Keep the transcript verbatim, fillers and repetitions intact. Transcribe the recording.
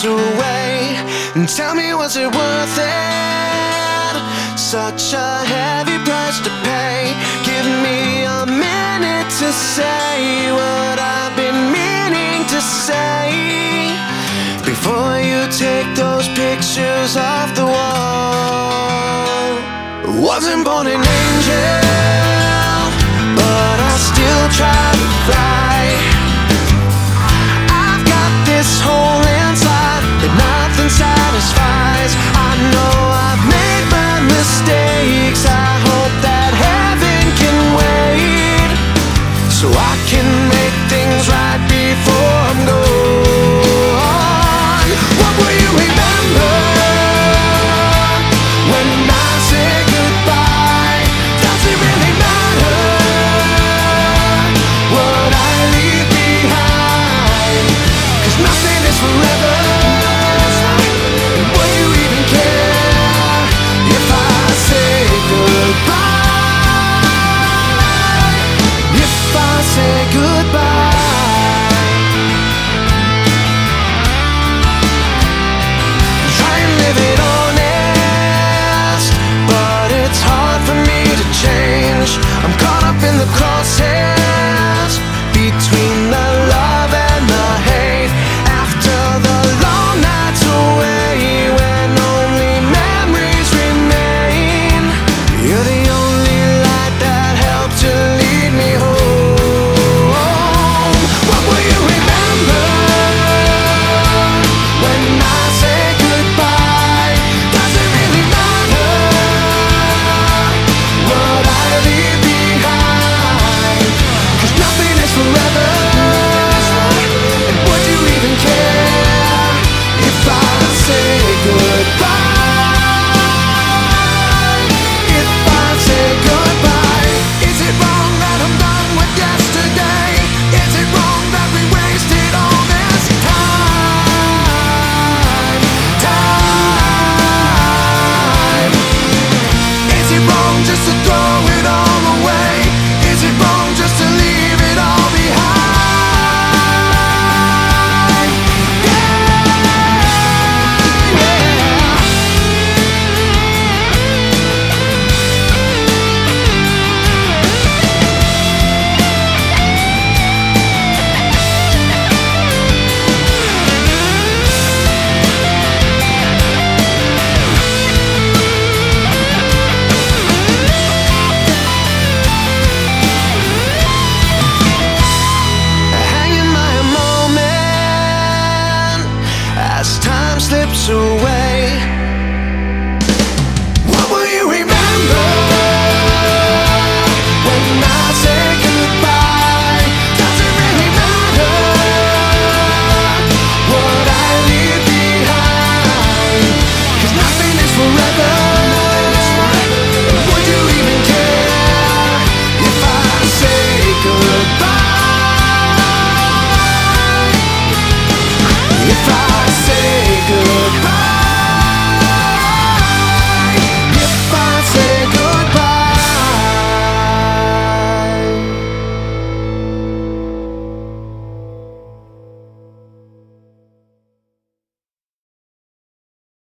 away. And tell me, was it worth it? Such a heavy price to pay. Give me a minute to say what I've been meaning to say before you take those pictures off the wall. Wasn't born an angel, but I still try to fly. I've got this hole inside that nothing satisfies. I know I've made my mistakes. I hope that heaven can wait so I can make things right before